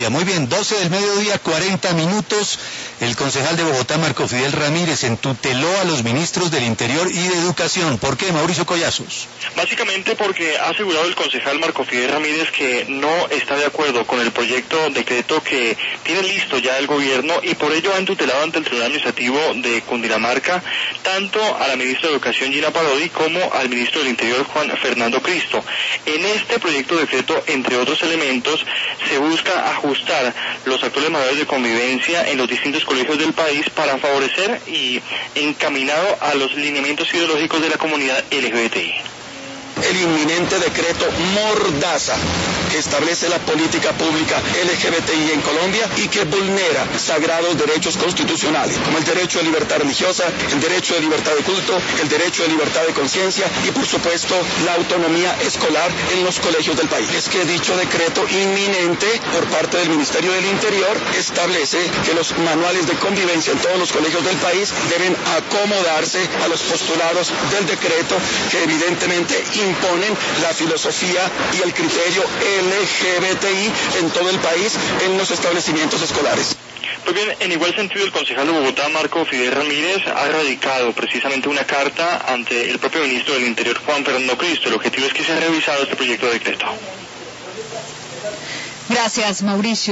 Pública. Muy bien, 12 del mediodía, 40 minutos. El concejal de Bogotá, Marco Fidel Ramírez, entuteló a los ministros del Interior y de Educación. ¿Por qué, Mauricio Collazos? Básicamente porque ha asegurado el concejal Marco Fidel Ramírez que no está de acuerdo con el proyecto decreto que tiene listo ya el gobierno y por ello ha entutelado ante el Tribunal Administrativo de Cundinamarca tanto a la ministra de Educación Gina Parodi como al ministro del Interior Juan Fernando Cristo. En este proyecto de decreto, entre otros elementos, se busca ajustar los actuales modelos de convivencia en los distintos colegios del país para favorecer y encaminado a los lineamientos ideológicos de la comunidad LGBTI. El inminente decreto Mordaza que establece la política pública LGBTI en Colombia y que vulnera sagrados derechos constitucionales como el derecho de libertad religiosa, el derecho de libertad de culto, el derecho de libertad de conciencia y por supuesto la autonomía escolar en los colegios del país. Es que dicho decreto inminente por parte del Ministerio del Interior establece que los manuales de convivencia en todos los colegios del país deben acomodarse a los postulados del decreto que evidentemente imponen la filosofía y el criterio LGBTI en todo el país en los establecimientos escolares. Pues bien, en igual sentido el concejal de Bogotá, Marco Fidel Ramírez, ha radicado precisamente una carta ante el propio ministro del Interior, Juan Fernando Cristo. El objetivo es que sea revisado este proyecto de decreto. Gracias, Mauricio.